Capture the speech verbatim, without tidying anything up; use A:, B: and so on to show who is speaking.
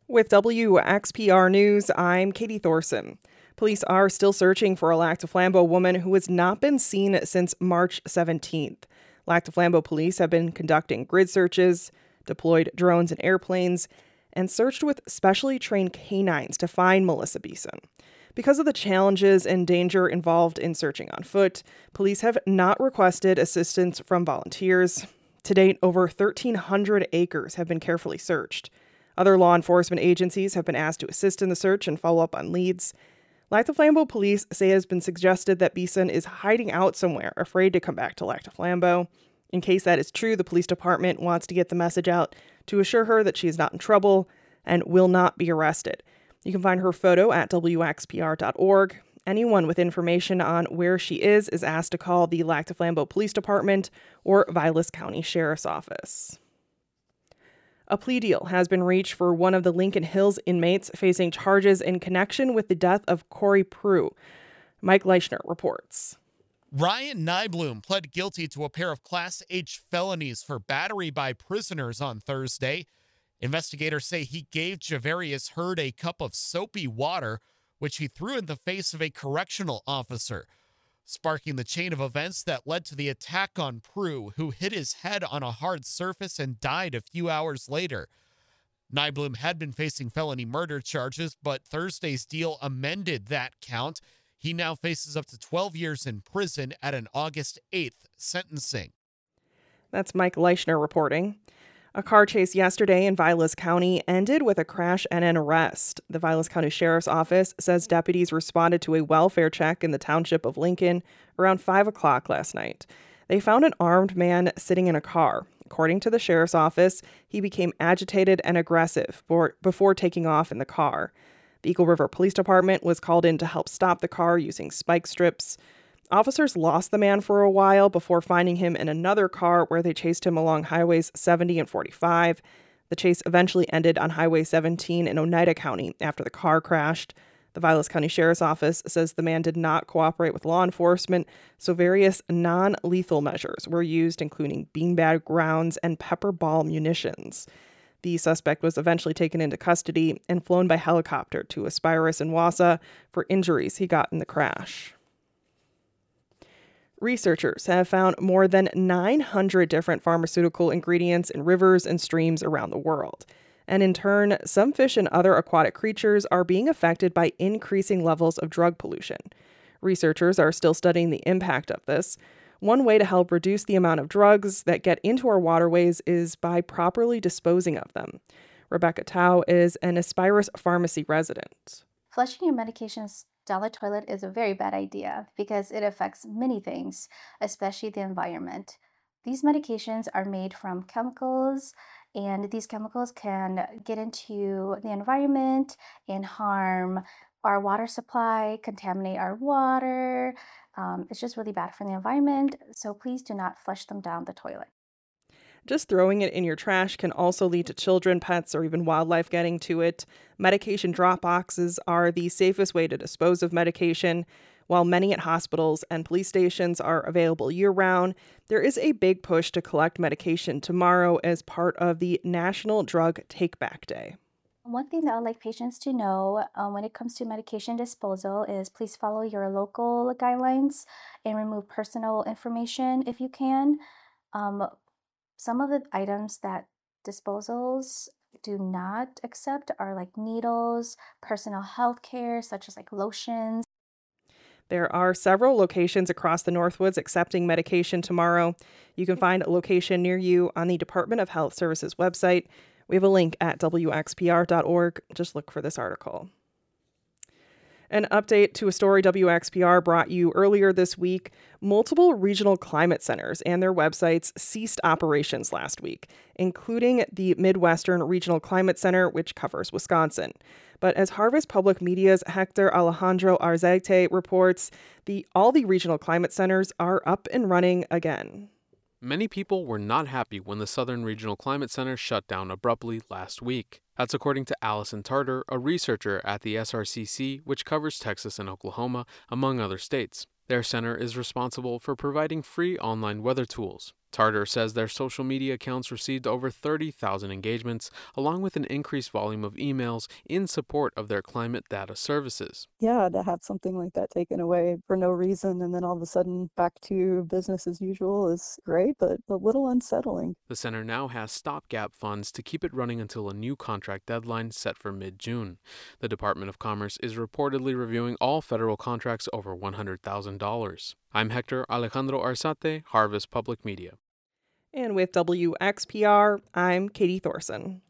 A: With W X P R News, I'm Katie Thorson. Police are still searching for a Lac du Flambeau woman who has not been seen since March seventeenth. Lac du Flambeau police have been conducting grid searches, deployed drones and airplanes, and searched with specially trained canines to find Melissa Beeson. Because of the challenges and danger involved in searching on foot, police have not requested assistance from volunteers. To date, over thirteen hundred acres have been carefully searched. Other law enforcement agencies have been asked to assist in the search and follow up on leads. Lac du Flambeau police say it has been suggested that Beeson is hiding out somewhere, afraid to come back to Lac du Flambeau. In case that is true, the police department wants to get the message out to assure her that she is not in trouble and will not be arrested. You can find her photo at W X P R dot org. Anyone with information on where she is is asked to call the Lac du Flambeau Police Department or Vilas County Sheriff's Office. A plea deal has been reached for one of the Lincoln Hills inmates facing charges in connection with the death of Corey Prue. Mike Leichner reports.
B: Ryan Nybloom pled guilty to a pair of Class H felonies for battery by prisoners on Thursday. Investigators say he gave Javarius Hurd a cup of soapy water, which he threw in the face of a correctional officer, sparking the chain of events that led to the attack on Prue, who hit his head on a hard surface and died a few hours later. Nybloom had been facing felony murder charges, but Thursday's deal amended that count. He now faces up to twelve years in prison at an August eighth sentencing.
A: That's Mike Leichner reporting. A car chase yesterday in Vilas County ended with a crash and an arrest. The Vilas County Sheriff's Office says deputies responded to a welfare check in the township of Lincoln around five o'clock last night. They found an armed man sitting in a car. According to the Sheriff's Office, he became agitated and aggressive for, before taking off in the car. The Eagle River Police Department was called in to help stop the car using spike strips. Officers lost the man for a while before finding him in another car where they chased him along highways seventy and forty-five. The chase eventually ended on Highway seventeen in Oneida County after the car crashed. The Vilas County Sheriff's Office says the man did not cooperate with law enforcement, so various non-lethal measures were used, including beanbag rounds and pepper ball munitions. The suspect was eventually taken into custody and flown by helicopter to Aspirus in Wausau for injuries he got in the crash. Researchers have found more than nine hundred different pharmaceutical ingredients in rivers and streams around the world. And in turn, some fish and other aquatic creatures are being affected by increasing levels of drug pollution. Researchers are still studying the impact of this. One way to help reduce the amount of drugs that get into our waterways is by properly disposing of them. Rebecca Tao is an Aspirus Pharmacy resident.
C: Flushing your medications down the toilet is a very bad idea because it affects many things, especially the environment. These medications are made from chemicals, and these chemicals can get into the environment and harm our water supply, contaminate our water. Um, it's just really bad for the environment, so please do not flush them down the toilet.
A: Just throwing it in your trash can also lead to children, pets, or even wildlife getting to it. Medication drop boxes are the safest way to dispose of medication. While many at hospitals and police stations are available year-round, there is a big push to collect medication tomorrow as part of the National Drug Take-Back Day.
C: One thing that I'd like patients to know um, when it comes to medication disposal is please follow your local guidelines and remove personal information if you can. Um, Some of the items that disposals do not accept are like needles, personal health care, such as like lotions.
A: There are several locations across the Northwoods accepting medication tomorrow. You can find a location near you on the Department of Health Services website. We have a link at W X P R dot org. Just look for this article. An update to a story W X P R brought you earlier this week. Multiple regional climate centers and their websites ceased operations last week, including the Midwestern Regional Climate Center, which covers Wisconsin. But as Harvest Public Media's Hector Alejandro Arzate reports, the all the regional climate centers are up and running again.
D: Many people were not happy when the Southern Regional Climate Center shut down abruptly last week. That's according to Allison Tarter, a researcher at the S R C C, which covers Texas and Oklahoma, among other states. Their center is responsible for providing free online weather tools. Tarter says their social media accounts received over thirty thousand engagements, along with an increased volume of emails in support of their climate data services.
E: Yeah, to have something like that taken away for no reason and then all of a sudden back to business as usual is great, but a little unsettling.
D: The center now has stopgap funds to keep it running until a new contract deadline set for mid-June. The Department of Commerce is reportedly reviewing all federal contracts over one hundred thousand dollars. I'm Hector Alejandro Arzate, Harvest Public Media.
A: And with W X P R, I'm Katie Thorson.